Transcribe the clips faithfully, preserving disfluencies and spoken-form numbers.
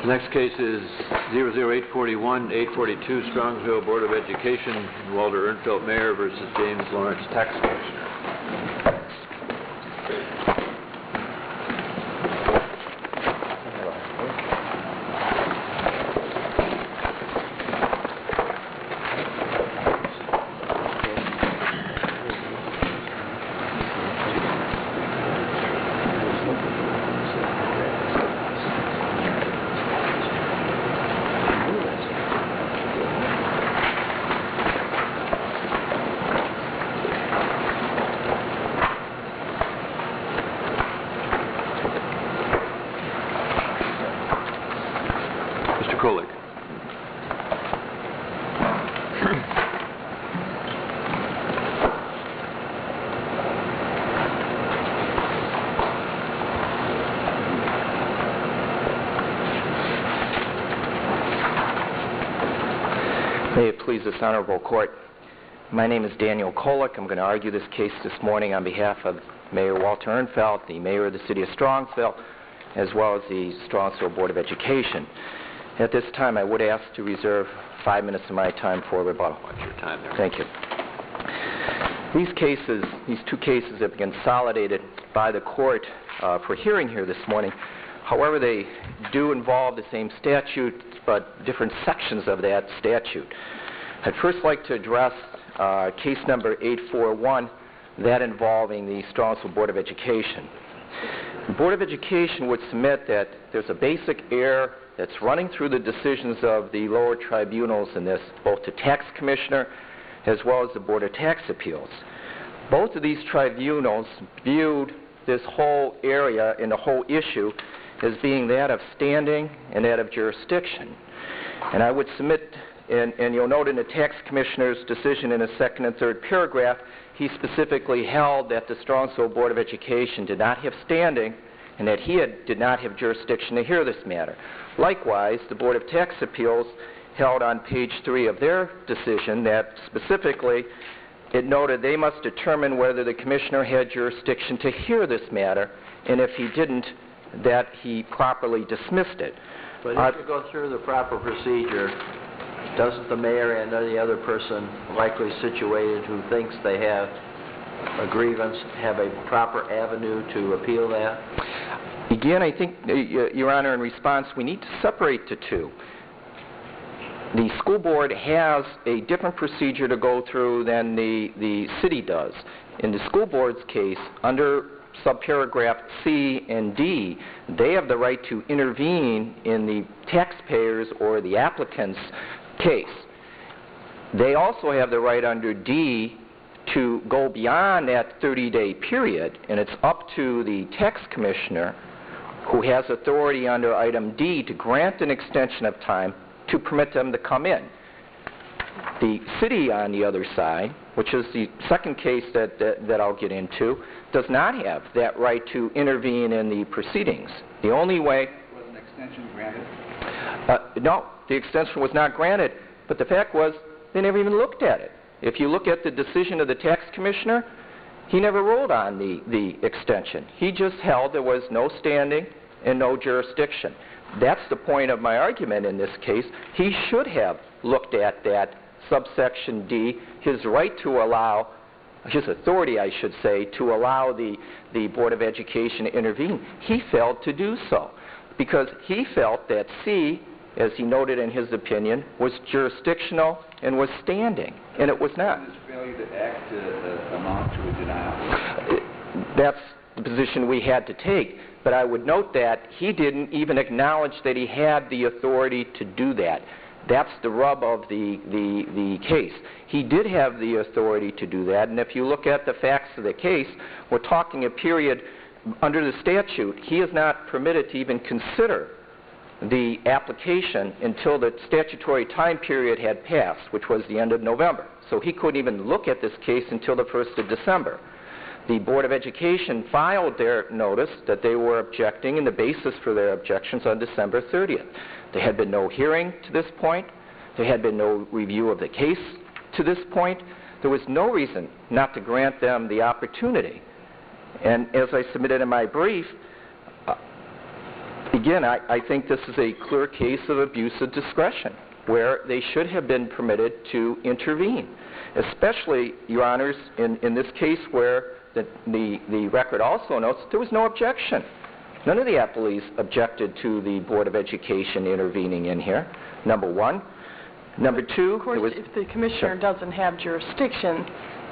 The next case is zero zero eight four one, eight forty-two Strongsville Board of Education, Walter Ernfelt, Mayor, versus James Lawrence, Tax Commissioner. May it please this honorable court, my name is Daniel Kolick. I'm going to argue this case this morning on behalf of Mayor Walter Ernfelt, the mayor of the city of Strongsville, as well as the Strongsville Board of Education. At this time, I would ask to reserve five minutes of my time for rebuttal. Watch your time there. Thank you. These cases, these two cases have been consolidated by the court uh, for hearing here this morning. However, they do involve the same statute, but different sections of that statute. I'd first like to address uh, case number eight four one, that involving the Strongsville Board of Education. The Board of Education would submit that there's a basic error that's running through the decisions of the lower tribunals in this, both the Tax Commissioner as well as the Board of Tax Appeals. Both of these tribunals viewed this whole area and the whole issue as being that of standing and that of jurisdiction. And I would submit, and, and you'll note in the Tax Commissioner's decision in the second and third paragraph, he specifically held that the Strongsville Board of Education did not have standing and that he had, did not have jurisdiction to hear this matter. Likewise, the Board of Tax Appeals held on page three of their decision that specifically it noted they must determine whether the Commissioner had jurisdiction to hear this matter, and if he didn't, that he properly dismissed it. But if uh, you go through the proper procedure, doesn't the mayor and any other person likely situated who thinks they have a grievance have a proper avenue to appeal that? Again, I think, uh, Your Honor, in response, we need to separate the two. The school board has a different procedure to go through than the, the city does. In the school board's case, under subparagraph C and D, they have the right to intervene in the taxpayer's or the applicant's case. They also have the right under D to go beyond that thirty-day period, and it's up to the tax commissioner, who has authority under item D, to grant an extension of time to permit them to come in. The city, on the other side, which is the second case that, that, that I'll get into, does not have that right to intervene in the proceedings. The only way... Was an extension granted? Uh, no, the extension was not granted, but the fact was they never even looked at it. If you look at the decision of the tax commissioner, he never ruled on the, the extension. He just held there was no standing and no jurisdiction. That's the point of my argument in this case. He should have looked at that subsection D, his right to allow, his authority, I should say, to allow the, the Board of Education to intervene. He failed to do so because he felt that C, as he noted in his opinion, was jurisdictional and was standing, and it was not. Does failure to act uh, amount to a denial? That's the position we had to take, but I would note that he didn't even acknowledge that he had the authority to do that. That's the rub of the, the, the case. He did have the authority to do that, and if you look at the facts of the case, we're talking a period under the statute. He is not permitted to even consider the application until the statutory time period had passed, which was the end of November. So he couldn't even look at this case until the first of December. The Board of Education filed their notice that they were objecting, and the basis for their objections on December thirtieth. There had been no hearing to this point. There had been no review of the case to this point. There was no reason not to grant them the opportunity. And as I submitted in my brief, uh, Again, I, I think this is a clear case of abuse of discretion, where they should have been permitted to intervene, especially, Your Honors, in, in this case where the, the, the record also notes there was no objection. None of the appellees objected to the Board of Education intervening in here, number one. Number two, Of course, it was, if the commissioner Sure. doesn't have jurisdiction,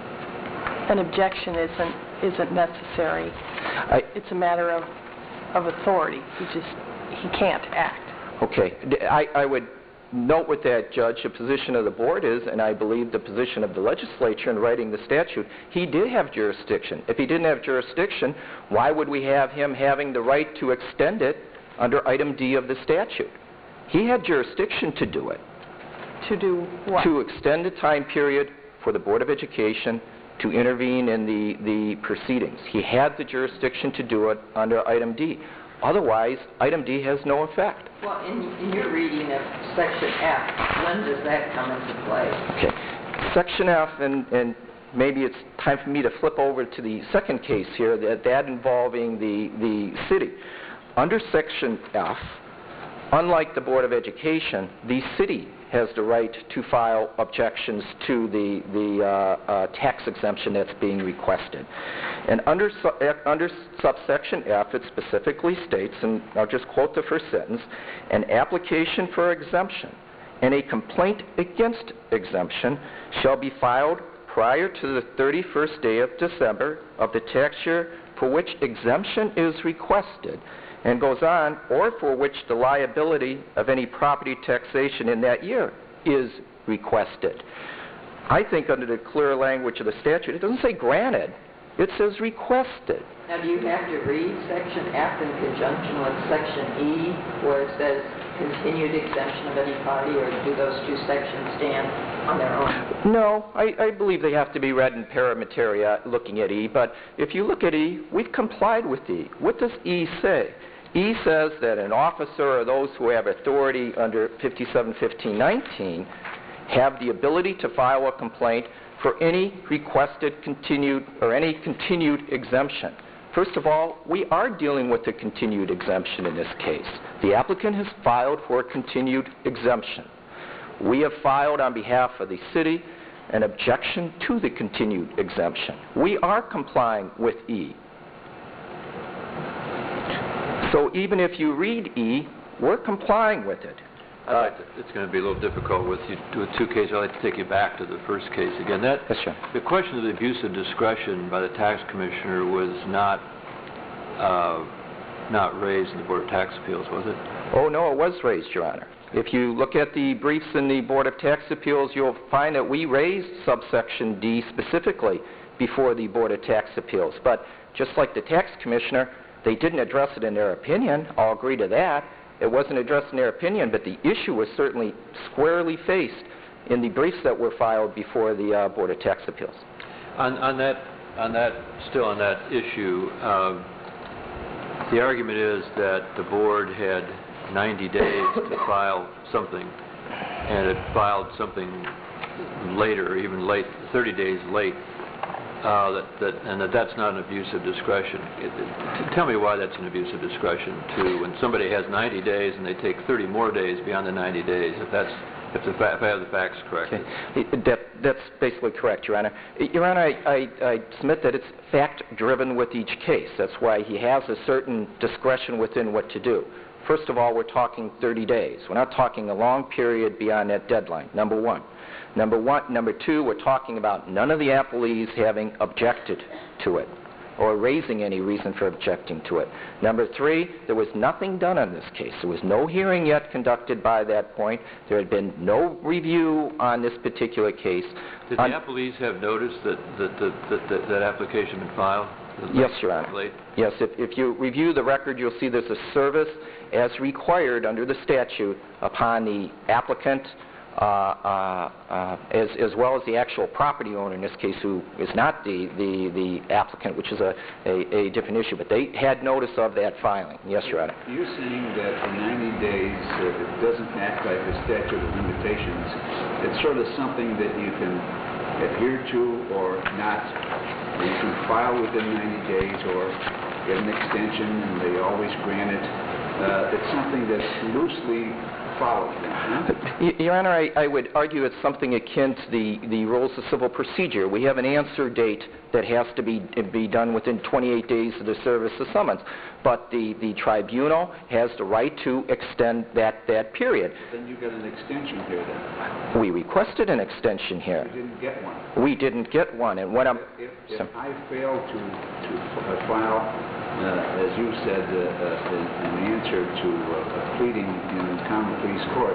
an objection isn't isn't necessary. I, It's a matter of of authority. He just he can't act. Okay. D- I, I would note with that, Judge, the position of the board is, and I believe the position of the legislature in writing the statute, he did have jurisdiction. If he didn't have jurisdiction, why would we have him having the right to extend it under item D of the statute? He had jurisdiction to do it, To do what? to extend the time period for the Board of Education to intervene in the, the proceedings. He had the jurisdiction to do it under item D. Otherwise, item D has no effect. Well, in, in your reading of section F, when does that come into play? Okay. Section F, and, and maybe it's time for me to flip over to the second case here, that, that involving the, the city. Under Section F, unlike the Board of Education, the city has the right to file objections to the, the uh, uh, tax exemption that's being requested. And under, su- uh, under subsection F, it specifically states, and I'll just quote the first sentence, an application for exemption and a complaint against exemption shall be filed prior to the thirty-first day of December of the tax year for which exemption is requested, and goes on, or for which the liability of any property taxation in that year is requested. I think under the clear language of the statute, it doesn't say granted, it says requested. Now, do you have to read section F in conjunction with section E, where it says continued exemption of any party, or do those two sections stand on their own? No, I, I believe they have to be read in paramateria looking at E, but if you look at E, we've complied with E. What does E say? E says that an officer or those who have authority under fifty-seven fifteen nineteen have the ability to file a complaint for any requested continued or any continued exemption. First of all, we are dealing with a continued exemption in this case. The applicant has filed for a continued exemption. We have filed on behalf of the city an objection to the continued exemption. We are complying with E. So even if you read E, we're complying with it. I'd like to, it's going to be a little difficult with you with two cases. I'd like to take you back to the first case again. That Yes, sir. the question of the abuse of discretion by the tax commissioner was not uh, not raised in the Board of Tax Appeals, was it? Oh, no, it was raised, Your Honor. If you look at the briefs in the Board of Tax Appeals, you'll find that we raised subsection D specifically before the Board of Tax Appeals. But just like the tax commissioner, they didn't address it in their opinion. I'll agree to that. It wasn't addressed in their opinion, but the issue was certainly squarely faced in the briefs that were filed before the uh, Board of Tax Appeals. On, on that, on that, still on that issue, um, the argument is that the board had ninety days to file something, and it filed something later, even late, thirty days late. Uh, that, that, and that that's not an abuse of discretion. It, it, tell me why that's an abuse of discretion, too, when somebody has ninety days and they take thirty more days beyond the ninety days, if that's, if, the fa- if I have the facts correct. Okay. That, that's basically correct, Your Honor. Your Honor, I, I, I submit that it's fact-driven with each case. That's why he has a certain discretion within what to do. First of all, we're talking thirty days. We're not talking a long period beyond that deadline, number one. Number one, number two, we're talking about none of the appellees having objected to it or raising any reason for objecting to it. Number three, there was nothing done on this case. There was no hearing yet conducted by that point. There had been no review on this particular case. Did On- the appellees have notice that that, that, that, that, that application had been filed? Yes, Your Honor. Late? Yes, if, if you review the record, you'll see there's a service as required under the statute upon the applicant, uh, uh, uh, as, as well as the actual property owner in this case, who is not the, the, the applicant, which is a, a, a different issue. But they had notice of that filing. Yes, Your Honor. You're saying that for ninety days, uh, it doesn't act like a statute of limitations. It's sort of something that you can adhere to or not. You can file within ninety days or get an extension, and they always grant it. uh, it's something that's loosely followed then, huh? Y- Your Honor, I, I would argue it's something akin to the, the rules of civil procedure. We have an answer date that has to be, be done within twenty-eight days of the service of summons. But the, the tribunal has the right to extend that, that period. Then you got an extension here then. We requested an extension You here. didn't get one. We didn't get one, and what I'm... If, if so- I fail to, to f- file, uh, as you said, uh, uh, an an answer to uh, a pleading in the common pleas court,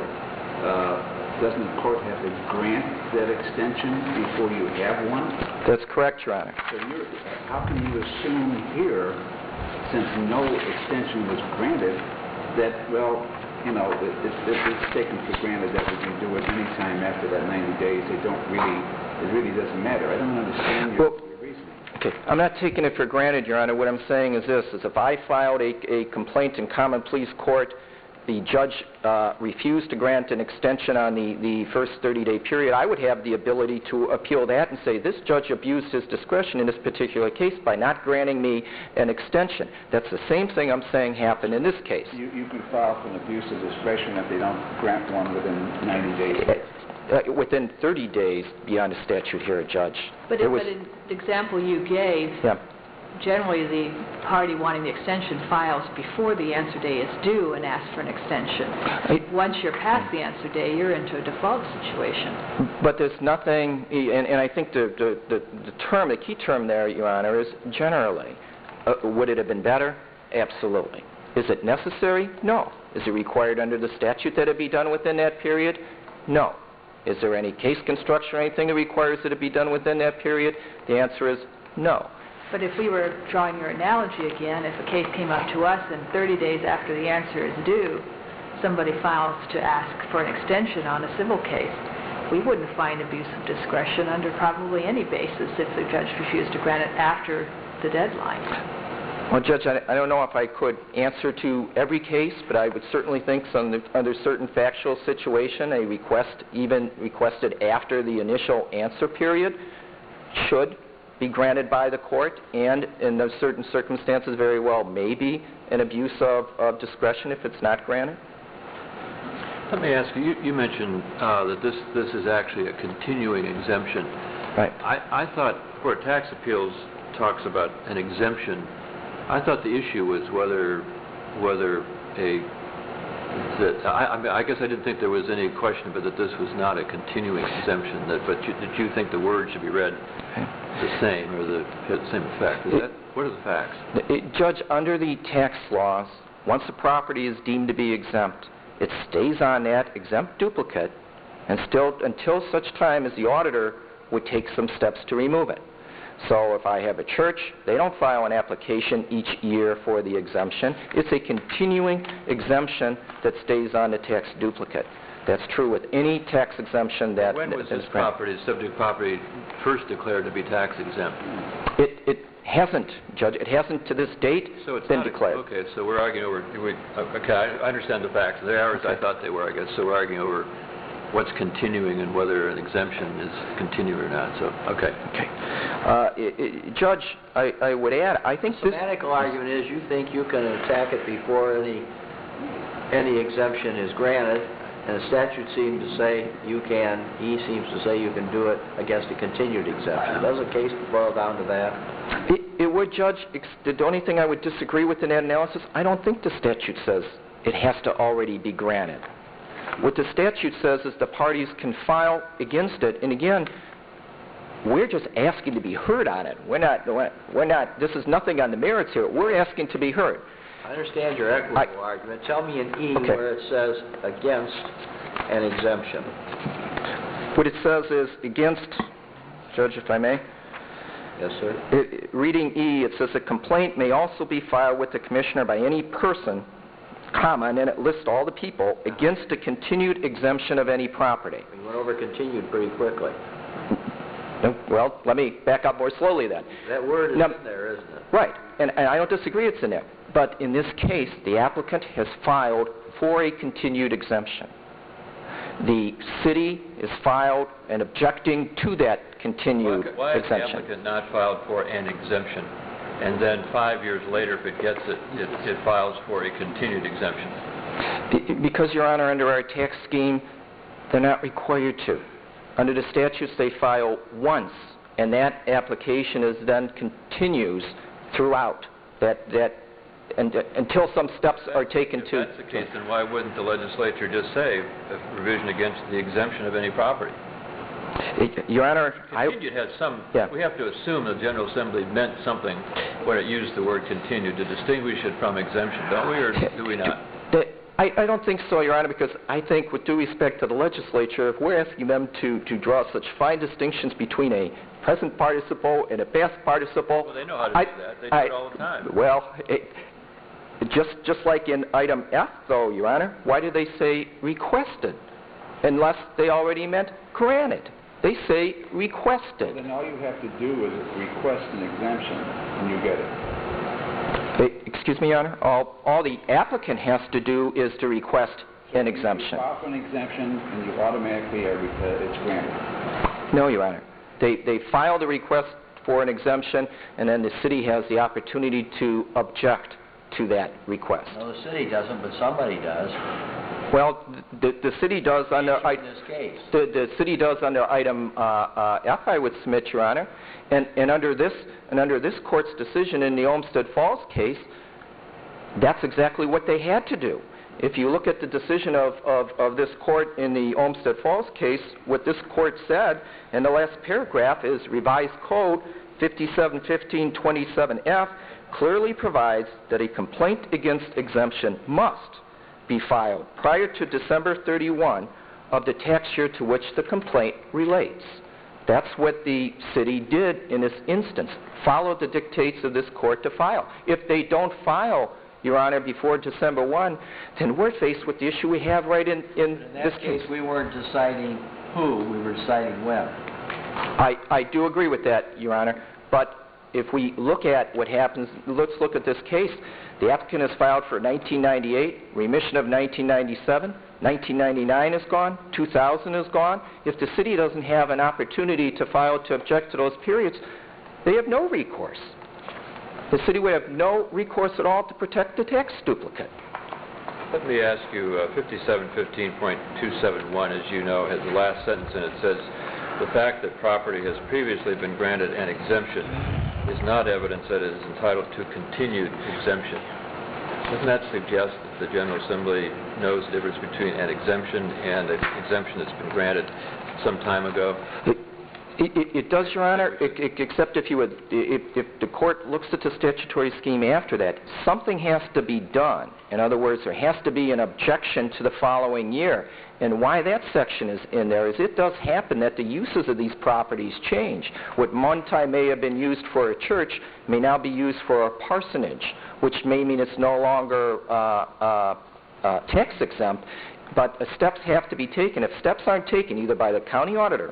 uh, doesn't the court have to grant that extension before you have one? That's correct, Your Honor. So you're, how can you assume here, since no extension was granted, that, well, you know, it, it, it's taken for granted that we can do it any time after that ninety days. They don't really, it really doesn't matter. I don't understand your, Well, your reasoning. Okay, I'm not taking it for granted, Your Honor. What I'm saying is this, is if I filed a, a complaint in common pleas court, the judge uh, refused to grant an extension on the, the first thirty-day period, I would have the ability to appeal that and say, this judge abused his discretion in this particular case by not granting me an extension. That's the same thing I'm saying happened in this case. You, you can file for an abuse of discretion if they don't grant one within ninety days. Uh, within thirty days beyond a statute here, a judge. But There in was- but in the example you gave, Yeah. generally the party wanting the extension files before the answer day is due and asks for an extension. I- Once you're past the answer day, you're into a default situation. But there's nothing, and, and I think the, the, the, the term, the key term there, Your Honor, is generally. Uh, would it have been better? Absolutely. Is it necessary? No. Is it required under the statute that it be done within that period? No. Is there any case construction or anything that requires that it be done within that period? The answer is no. But if we were drawing your analogy again, if a case came up to us and thirty days after the answer is due, somebody files to ask for an extension on a civil case, we wouldn't find abuse of discretion under probably any basis if the judge refused to grant it after the deadline. Well, Judge, I, I don't know if I could answer to every case, but I would certainly think some, under certain factual situation, a request even requested after the initial answer period should be granted by the court, and in those certain circumstances very well may be an abuse of, of discretion if it's not granted. Let me ask you, you, you mentioned uh, that this, this is actually a continuing exemption. Right. I, I thought Court of Tax Appeals talks about an exemption. I thought the issue was whether, whether a, that, I, I mean, I guess I didn't think there was any question, but that this was not a continuing exemption, that, but you, did you think the word should be read the same, or the same effect? Is that, what are the facts? It, Judge, under the tax laws, once a property is deemed to be exempt, it stays on that exempt duplicate and still until such time as the auditor would take some steps to remove it. So if I have a church, they don't file an application each year for the exemption. It's a continuing exemption that stays on the tax duplicate. That's true with any tax exemption that When was that this is granted. property, subject property, first declared to be tax exempt? It, it hasn't, Judge. It hasn't to this date So it's been not, declared. okay, so we're arguing over, we, okay, I I understand the facts. They are as I thought they were, I guess, so we're arguing over what's continuing and whether an exemption is continuing or not, so, okay. Okay. Uh, i i Judge, I, I would add, I think The this... semantical argument is you think you can attack it before any, any exemption is granted, and the statute seems to say you can, he seems to say you can do it against a continued exemption. Does the case boil down to that? It, it would, Judge. Ex- the only thing I would disagree with in that analysis, I don't think the statute says it has to already be granted. What the statute says is the parties can file against it, and again, we're just asking to be heard on it. We're not, we're not, this is nothing on the merits here. We're asking to be heard. I understand your equitable I- argument. Tell me in E Okay. where it says against an exemption. What it says is against, Judge, if I may, Yes, sir? It, reading E, it says a complaint may also be filed with the commissioner by any person, comma, and then it lists all the people, against a continued exemption of any property. We went over continued pretty quickly. No, well, let me back up more slowly then. That word is Now- in there, isn't it? Right, and, and I don't disagree it's in there. But in this case, the applicant has filed for a continued exemption. The city is filed and objecting to that continued Why- Why has the exemption. applicant not filed for an exemption? and then five years later, if it gets it, it, it files for a continued exemption? Be- Because, Your Honor, under our tax scheme, they're not required to. Under the statutes, they file once, and that application is then continues throughout that, that and, uh, until some steps are taken If to... that's the case, then why wouldn't the legislature just say a revision against the exemption of any property? It- Your Honor, I... Continued has some, Yeah. we have to assume the General Assembly meant something when it used the word continued to distinguish it from exemption, don't we, or do we not? The- I, I don't think so, Your Honor, because I think, with due respect to the legislature, if we're asking them to, to draw such fine distinctions between a present participle and a past participle... Well, they know how to I- do that. They do I- it all the time. Well, it, just, just like in item F, though, Your Honor, why do they say requested? Unless they already meant granted. They say requested. Then all you have to do is request an exemption, and you get it. Eh, Excuse me, Your Honor? All, all the applicant has to do is to request an exemption. You file for an exemption, and you automatically are, uh, it's granted. No, Your Honor. They, they file the request for an exemption, and then the city has the opportunity to object to that request. No, the city doesn't, but somebody does. Well, the, the city does under... I- In this case. The, the city does under item uh, uh, F, I would submit, Your Honor, and, and under this and under this court's decision in the Olmsted Falls case, that's exactly what they had to do. If you look at the decision of, of, of this court in the Olmsted Falls case, what this court said in the last paragraph is revised code fifty-seven fifteen twenty-seven F clearly provides that a complaint against exemption must be filed prior to December thirty-first of the tax year to which the complaint relates. That's what the city did in this instance, followed the dictates of this court to file. If they don't file, Your Honor, before December first, then we're faced with the issue we have right in, in, In that this case, case. we weren't deciding who, we were deciding when. I, I do agree with that, Your Honor, but if we look at what happens, let's look at this case. The applicant has filed for nineteen ninety-eight, remission of nineteen ninety-seven, nineteen ninety-nine is gone, two thousand is gone. If the city doesn't have an opportunity to file to object to those periods, they have no recourse. The city would have no recourse at all to protect the tax duplicate. Let me ask you, uh, fifty-seven fifteen point two seven one, as you know, has the last sentence in it says, the fact that property has previously been granted an exemption is not evidence that it is entitled to continued exemption. Doesn't that suggest that the General Assembly knows the difference between an exemption and an exemption that's been granted some time ago? It, it, it does, Your Honor, it, it, except if you would, if, if the court looks at the statutory scheme after that, something has to be done. In other words, there has to be an objection to the following year. And why that section is in there is it does happen that the uses of these properties change. What one time may have been used for a church may now be used for a parsonage, which may mean it's no longer uh, uh, uh, tax exempt, but uh, steps have to be taken. If steps aren't taken either by the county auditor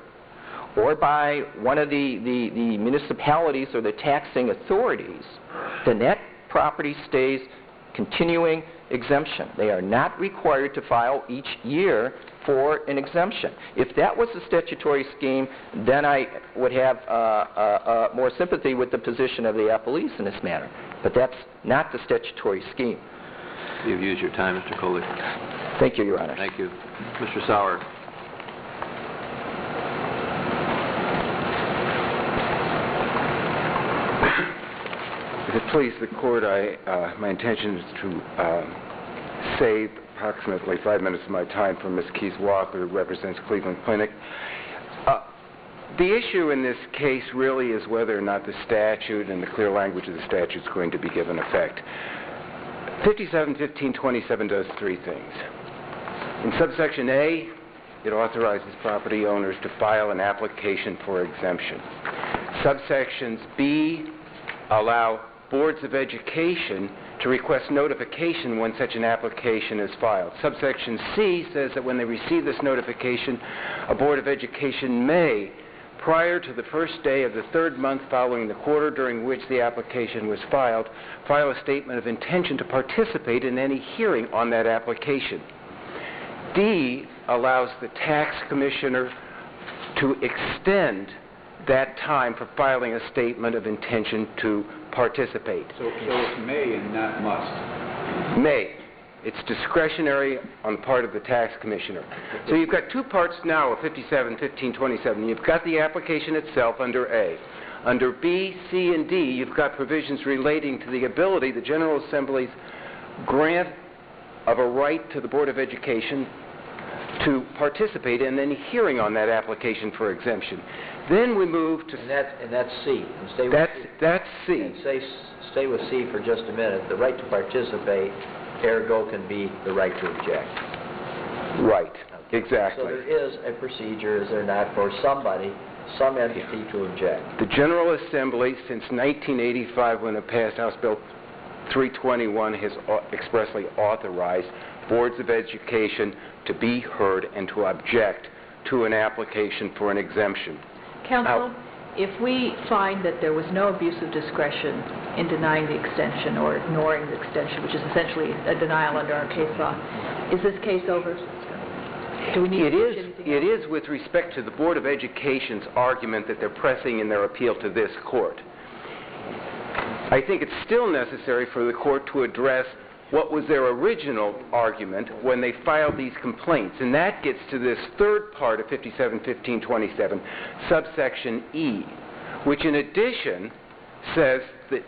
or by one of the, the, the municipalities or the taxing authorities, then that property stays continuing exemption. They are not required to file each year for an exemption. If that was the statutory scheme, then I would have uh, uh, uh, more sympathy with the position of the appellees in this matter. But that's not the statutory scheme. You've used your time, Mister Coley. Thank you, Your Honor. Thank you. Mister Sauer. If it please the court, I, uh, my intention is to um, save approximately five minutes of my time for Miz Keith Walker, who represents Cleveland Clinic. Uh, the issue in this case really is whether or not the statute and the clear language of the statute is going to be given effect. fifty-seven fifteen twenty-seven does three things. In subsection A, it authorizes property owners to file an application for exemption. Subsections B allow boards of education to request notification when such an application is filed. Subsection C says that when they receive this notification, a board of education may, prior to the first day of the third month following the quarter during which the application was filed, file a statement of intention to participate in any hearing on that application. D allows the tax commissioner to extend that time for filing a statement of intention to participate. So, so it's may and not must. May. It's discretionary on the part of the tax commissioner. So you've got two parts now of fifty-seven fifteen twenty-seven. You've got the application itself under A. Under B, C, and D, you've got provisions relating to the ability, the General Assembly's grant of a right to the Board of Education to participate in any hearing on that application for exemption. Then we move to... And that's, and that's C. And stay with That's, C. that's C. And stay, stay with C for just a minute. The right to participate, ergo, can be the right to object. Right, Okay. exactly. So there is a procedure, is there not, for somebody, some entity to object? The General Assembly, since nineteen eighty-five, when it passed House Bill three twenty-one, has au- expressly authorized boards of education to be heard and to object to an application for an exemption. Counsel, if we find that there was no abuse of discretion in denying the extension or ignoring the extension, which is essentially a denial under our case law, is this case over? Do we need It to is, do anything it else? is with respect to the Board of Education's argument that they're pressing in their appeal to this court. I think it's still necessary for the court to address what was their original argument when they filed these complaints. And that gets to this third part of fifty-seven fifteen twenty-seven, subsection E, which in addition says that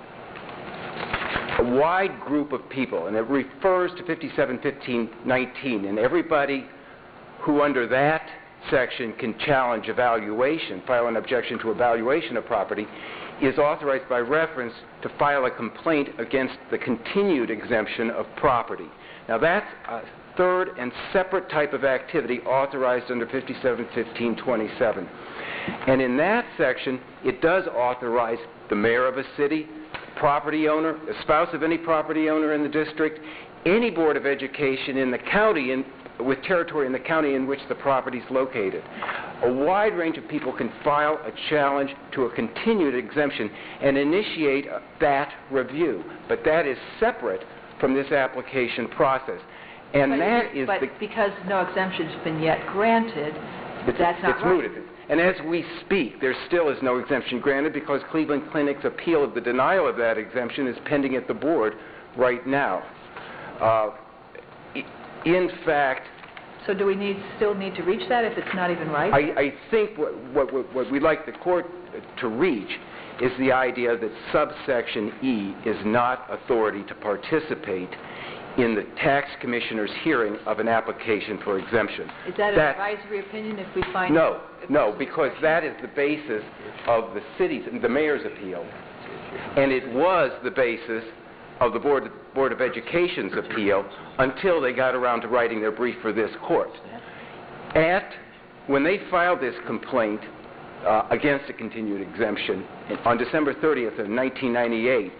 a wide group of people, and it refers to fifty-seven fifteen nineteen, and everybody who under that section can challenge evaluation, file an objection to evaluation of property, is authorized by reference to file a complaint against the continued exemption of property. Now that's a third and separate type of activity authorized under fifty-seven fifteen twenty-seven. And in that section, it does authorize the mayor of a city, property owner, the spouse of any property owner in the district, any board of education in the county in, with territory in the county in which the property is located. A wide range of people can file a challenge to a continued exemption and initiate uh, that review. But that is separate from this application process. And But that it- is But the... because no exemption's been yet granted, It's, that's not it's right. mooted. And as we speak, there still is no exemption granted because Cleveland Clinic's appeal of the denial of that exemption is pending at the board right now. Uh, i- in fact, So do we need, still need to reach that if it's not even right? I, I think what, what, what- what we'd like the court to reach is the idea that subsection E is not authority to participate in the tax commissioner's hearing of an application for exemption. Is that an That- advisory opinion if we find... No, if no, there's because discretion? that is the basis of the city's, the mayor's appeal, and it was the basis of the Board, Board of Education's appeal until they got around to writing their brief for this court. At, when they filed this complaint uh, against a continued exemption on December thirtieth of nineteen ninety-eight,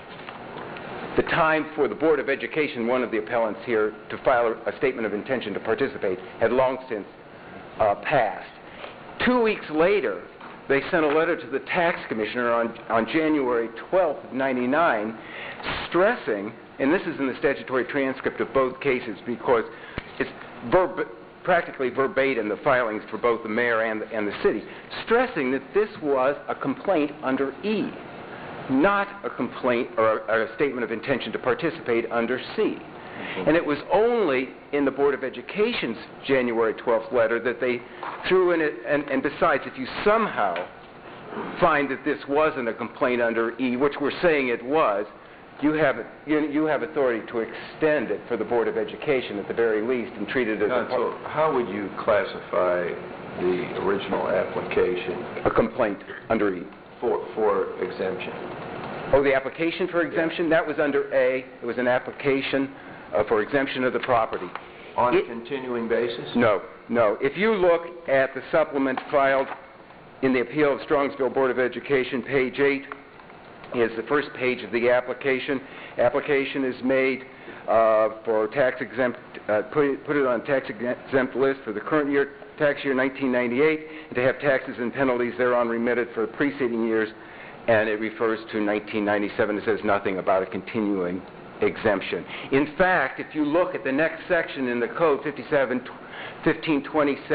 the time for the Board of Education, one of the appellants here, to file a, a statement of intention to participate had long since uh, passed. Two weeks later, they sent a letter to the tax commissioner on, on January twelfth of ninety-nine, stressing, and this is in the statutory transcript of both cases because it's verb, practically verbatim, the filings for both the mayor and the, and the city, stressing that this was a complaint under E, not a complaint or a, a statement of intention to participate under C. And it was only in the Board of Education's January twelfth letter that they threw in it, and, and besides, if you somehow find that this wasn't a complaint under E, which we're saying it was, you have, you, you have authority to extend it for the Board of Education at the very least and treat it as a, Counsel, how would you classify the original application a complaint under E. for, for exemption? Oh, the application for exemption? That was under A. It was an application uh, for exemption of the property. On It- a continuing basis? No, no. If you look at the supplement filed in the appeal of Strongsville Board of Education, page eight is the first page of the application. Application is made uh, for tax exempt, uh, put, it, put it on tax exempt list for the current year, tax year nineteen ninety-eight, and to have taxes and penalties thereon remitted for the preceding years, and it refers to nineteen ninety-seven. It says nothing about a continuing exemption. In fact, if you look at the next section in the code, fifty-seven fifteen twenty-seven,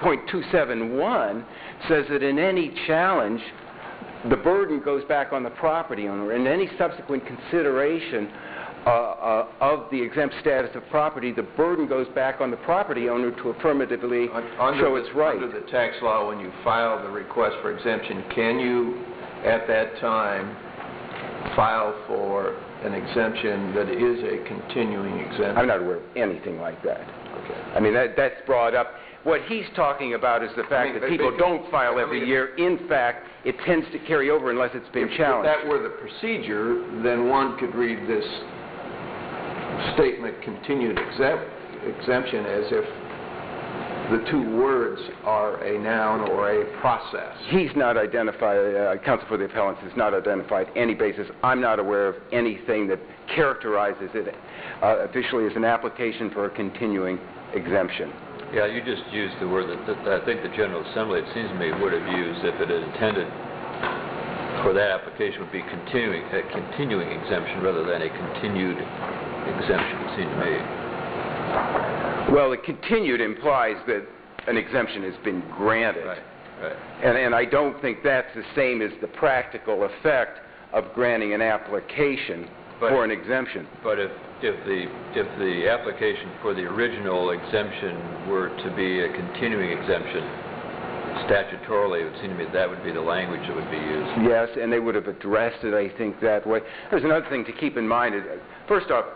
point two seven one says that in any challenge, the burden goes back on the property owner, and any subsequent consideration uh, uh, of the exempt status of property, the burden goes back on the property owner to affirmatively Under show the- it's right. Under the tax law, when you file the request for exemption, can you, at that time, file for an exemption that is a continuing exemption? I'm not aware of anything like that. Okay. I mean, that, that's brought up. What he's talking about is the fact mean, that but- people but- don't file I every mean, year. In fact, it tends to carry over unless it's been If- challenged. If that were the procedure, then one could read this statement, continued exempt, exemption, as if the two words are a noun or a process. He's not identified, uh, counsel for the appellants has not identified any basis. I'm not aware of anything that characterizes it uh, officially as an application for a continuing exemption. Yeah, you just used the word that, that I think the General Assembly, it seems to me, would have used if it had intended for that application would be continuing, a continuing exemption rather than a continued exemption, it seemed to me. Well, the continued implies that an exemption has been granted. Right, right. And, and I don't think that's the same as the practical effect of granting an application But- for an exemption. But if, if the, if the application for the original exemption were to be a continuing exemption, statutorily, it would seem to me that would be the language that would be used. Yes, and they would have addressed it, I think, that way. There's another thing to keep in mind. First off,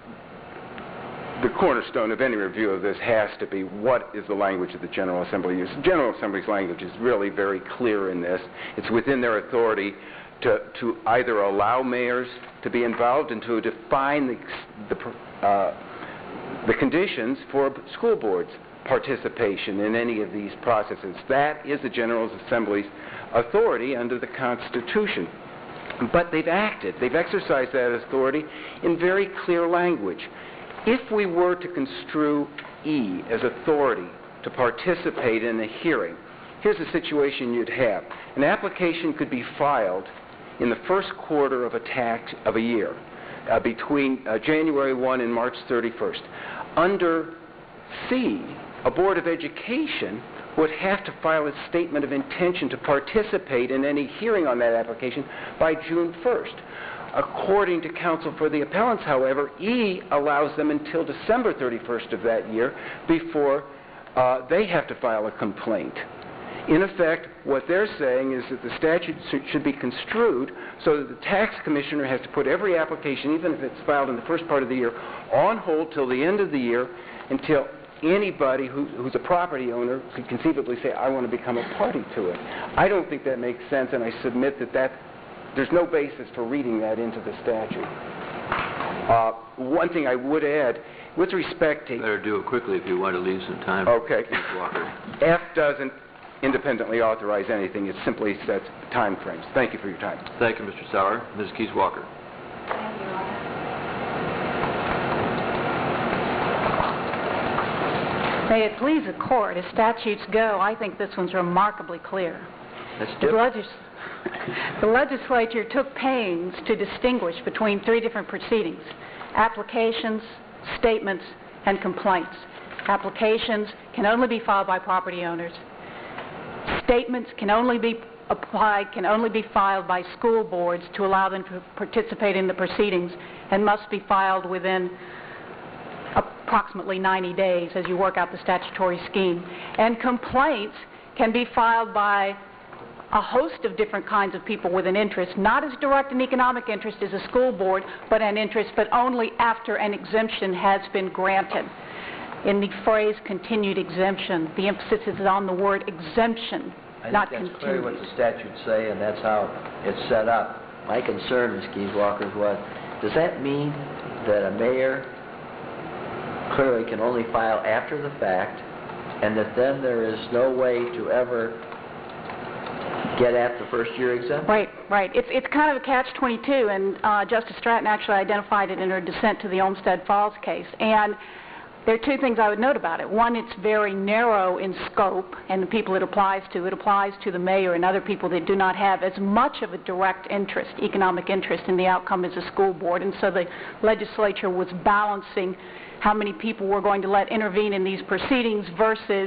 the cornerstone of any review of this has to be what is the language that the General Assembly uses. The General Assembly's language is really very clear in this. It's within their authority to, to either allow mayors to be involved and to define the, the, uh, the conditions for school boards' participation in any of these processes. That is the General Assembly's authority under the Constitution. But they've acted, they've exercised that authority in very clear language. If we were to construe E as authority to participate in a hearing, here's the situation you'd have. An application could be filed in the first quarter of a tax of a year, uh, between uh, January first and March thirty-first. Under C, a Board of Education would have to file a statement of intention to participate in any hearing on that application by June first. According to counsel for the appellants, however, E allows them until December thirty-first of that year before uh, they have to file a complaint. In effect, what they're saying is that the statute should be construed so that the tax commissioner has to put every application, even if it's filed in the first part of the year, on hold till the end of the year until anybody who, who's a property owner could conceivably say, I want to become a party to it. I don't think that makes sense, and I submit that, that there's no basis for reading that into the statute. Uh, one thing I would add, with respect to... Better do it quickly if you want to leave some time. Okay. Keith Walker. F doesn't independently authorize anything. It simply sets time frames. Thank you for your time. Thank you, Mister Sauer. Miz Keith Walker. May it please the Court, as statutes go, I think this one's remarkably clear. That's The, different. legis- the legislature took pains to distinguish between three different proceedings: applications, statements, and complaints. Applications can only be filed by property owners. Statements can only be applied, can only be filed by school boards to allow them to participate in the proceedings, and must be filed within approximately ninety days as you work out the statutory scheme. And complaints can be filed by a host of different kinds of people with an interest, not as direct an economic interest as a school board, but an interest, but only after an exemption has been granted. In the phrase continued exemption, the emphasis is on the word exemption, not I think that's continued. clearly what the statutes say, and that's how it's set up. My concern, Miz Keys Walker, is what, does that mean that a mayor clearly can only file after the fact, and that then there is no way to ever get at the first year exemption? Right, right. It's it's kind of a catch twenty-two, and uh, Justice Stratton actually identified it in her dissent to the Olmsted Falls case. And there are two things I would note about it. One, it's very narrow in scope, and the people it applies to, it applies to the mayor and other people that do not have as much of a direct interest, economic interest in the outcome as a school board. And so the legislature was balancing how many people were going to let intervene in these proceedings versus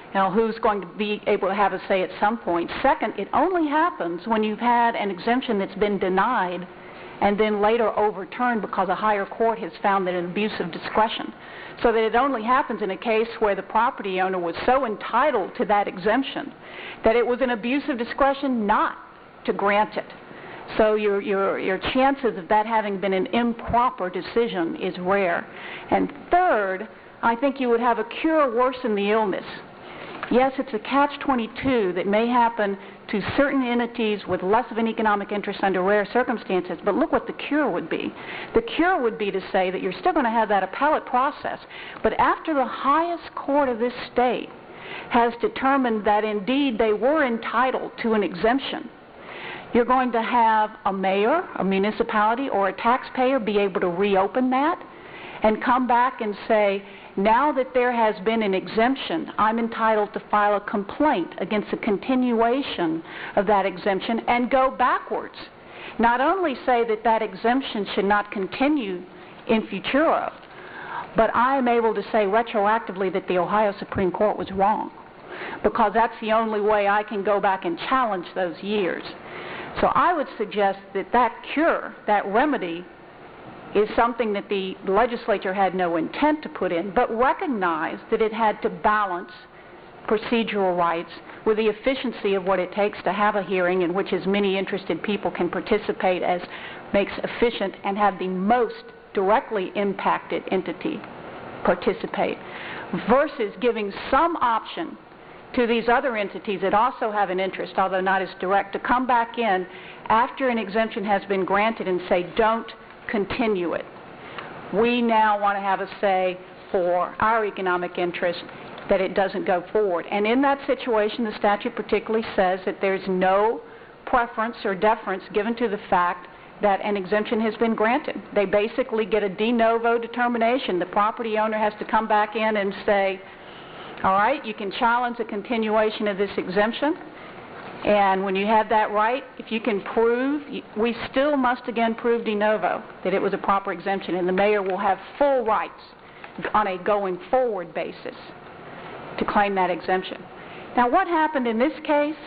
you know, who's going to be able to have a say at some point. Second, it only happens when you've had an exemption that's been denied and then later overturned because a higher court has found that an abuse of discretion. So that it only happens in a case where the property owner was so entitled to that exemption that it was an abuse of discretion not to grant it. So your, your, your chances of that having been an improper decision is rare. And third, I think you would have a cure worse than the illness. Yes, it's a catch twenty-two that may happen to certain entities with less of an economic interest under rare circumstances, but look what the cure would be. The cure would be to say that you're still going to have that appellate process, but after the highest court of this state has determined that indeed they were entitled to an exemption, you're going to have a mayor, a municipality, or a taxpayer be able to reopen that and come back and say, now that there has been an exemption, I'm entitled to file a complaint against the continuation of that exemption and go backwards. Not only say that that exemption should not continue in futuro, but I am able to say retroactively that the Ohio Supreme Court was wrong, because that's the only way I can go back and challenge those years. So I would suggest that that cure, that remedy, is something that the legislature had no intent to put in, but recognized that it had to balance procedural rights with the efficiency of what it takes to have a hearing in which as many interested people can participate as makes efficient and have the most directly impacted entity participate, versus giving some option to these other entities that also have an interest, although not as direct, to come back in after an exemption has been granted and say, don't continue it. We now want to have a say for our economic interest that it doesn't go forward. And in that situation, the statute particularly says that there's no preference or deference given to the fact that an exemption has been granted. They basically get a de novo determination. The property owner has to come back in and say, all right, you can challenge the continuation of this exemption, and when you have that right, if you can prove, we still must again prove de novo that it was a proper exemption, and the mayor will have full rights on a going forward basis to claim that exemption. Now, what happened in this case?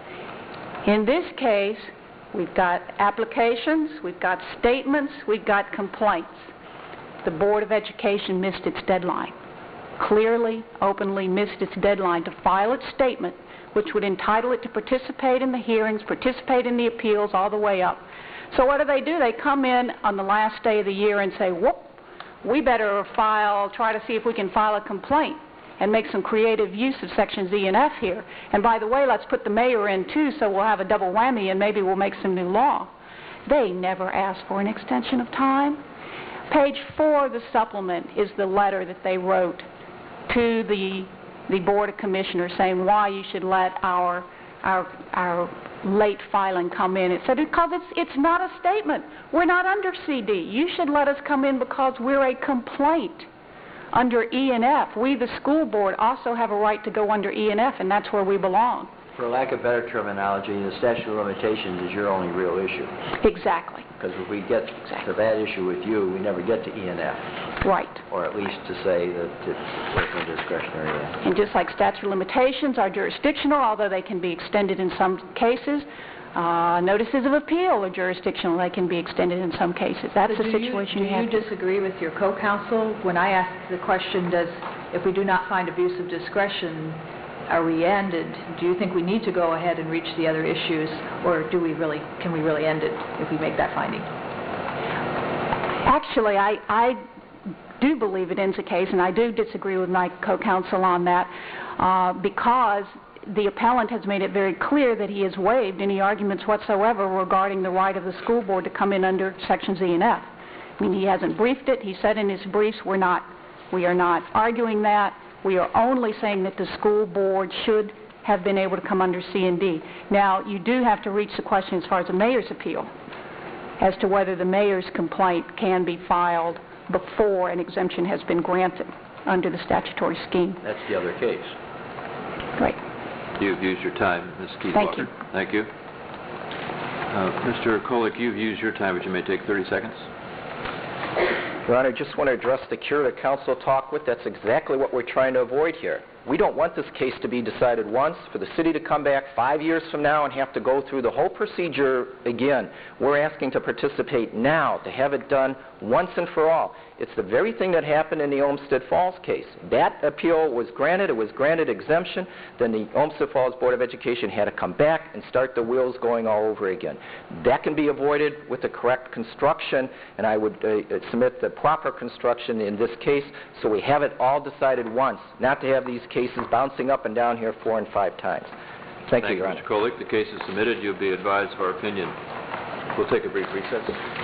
In this case, we've got applications, we've got statements, we've got complaints. The Board of Education missed its deadline. Clearly, openly missed its deadline to file its statement, which would entitle it to participate in the hearings, participate in the appeals all the way up. So what do they do? They come in on the last day of the year and say, whoop, we better file, try to see if we can file a complaint and make some creative use of sections E and F here. And by the way, let's put the mayor in too, so we'll have a double whammy and maybe we'll make some new law. They never asked for an extension of time. Page four of the supplement is the letter that they wrote to the the Board of Commissioners saying why you should let our our our late filing come in. It said because it's it's not a statement. We're not under C D. You should let us come in because we're a complaint under E and F. We, the school board, also have a right to go under E and F, and that's where we belong. For lack of better terminology, the statute of limitations is your only real issue. Exactly. Because if we get exactly. to that issue with you, we never get to E and F. Right. Or at least to say that it's personal discretionary. And just like statute of limitations are jurisdictional, although they can be extended in some cases, uh, notices of appeal are jurisdictional. They can be extended in some cases. That's so the situation you, you have. Do you disagree with your co-counsel when I asked the question, does, if we do not find abuse of discretion, are we ended? Do you think we need to go ahead and reach the other issues, or do we really, can we really end it if we make that finding? Actually, I, I do believe it ends the case, and I do disagree with my co-counsel on that, uh, because the appellant has made it very clear that he has waived any arguments whatsoever regarding the right of the school board to come in under sections E and F. I mean, he hasn't briefed it. He said in his briefs, we're not, we are not arguing that. We are only saying that the school board should have been able to come under C and D. Now, you do have to reach the question as far as the mayor's appeal, as to whether the mayor's complaint can be filed before an exemption has been granted under the statutory scheme. That's the other case. Right. You've used your time, Miz Keith Thank Walker. you. Thank you. Uh, Mister Kolick, you've used your time, but you may take thirty seconds. Your Honor, I just want to address the cure that counsel talked with. That's exactly what we're trying to avoid here. We don't want this case to be decided once, for the city to come back five years from now and have to go through the whole procedure again. We're asking to participate now, to have it done once and for all. It's the very thing that happened in the Olmsted Falls case. That appeal was granted, it was granted exemption, then the Olmsted Falls Board of Education had to come back and start the wheels going all over again. That can be avoided with the correct construction, and I would uh, submit the proper construction in this case, so we have it all decided once, not to have these cases bouncing up and down here four and five times. Thank, you, Your Honor. Mister Kolick. The case is submitted. You'll be advised of our opinion. We'll take a brief recess.